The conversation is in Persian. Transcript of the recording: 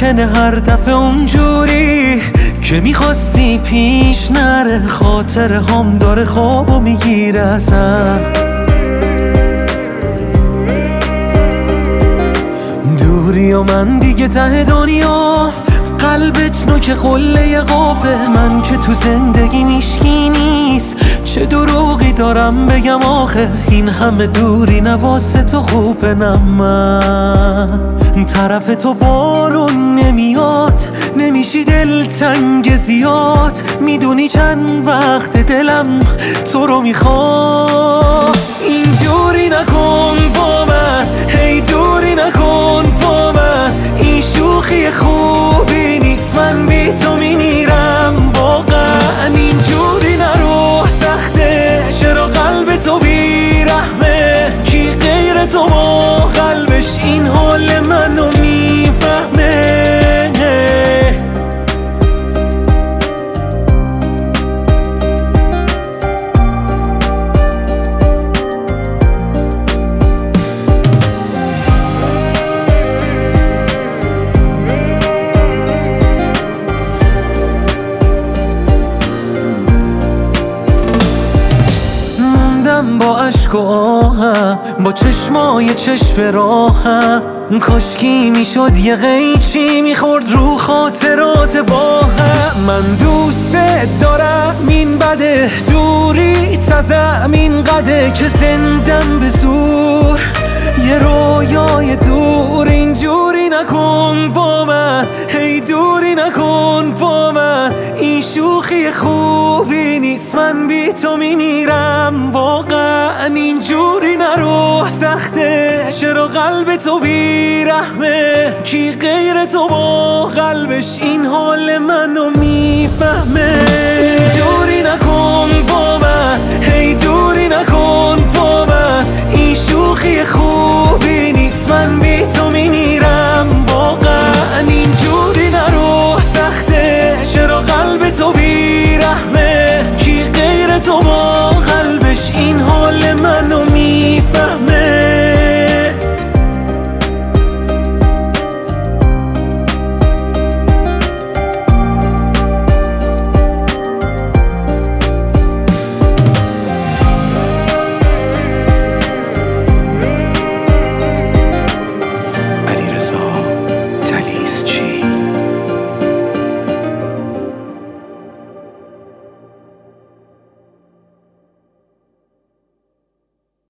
ممکنه هر دفعه اونجوری که میخواستی پیش نره، خاطر هم داره خوابو میگیره ازم. دوری و من دیگه ته دنیا، قلبت نوک قله قافه، من که تو زندگی میشکی نیست، چه دروغی دارم بگم آخه، این همه دوری نواسه تو خوبه. نه من طرف تو بارون نمیاد، نمیشی دلتنگ زیاد، میدونی چند وقت دلم تو رو میخواد. اینجوری نکن با من، هی دوری نکن با من، این شوخی خوبی نیست، من بی تو میمیرم واقعا. اینجوری نرو، سخته چرا قلب تو بیرحمه، کی غیر تو ما قلبش این حال منو میفهمه. با عشق و آهم، با چشمای چشم راهم، کاشکی میشد یه قیچی میخورد رو خاطرات با هم. من دوست دارم، این بده دوری تزم این قده که زندم به زور یه رویای دور. اینجوری نکن با من، هی دوری نکن با من، این شوخی خوبی نیست، من بی تو میمیرم واقعا. اینجوری نرو، سخته چرا قلب تو بیرحمه، کی غیر تو با قلبش این حال منو میفهمه.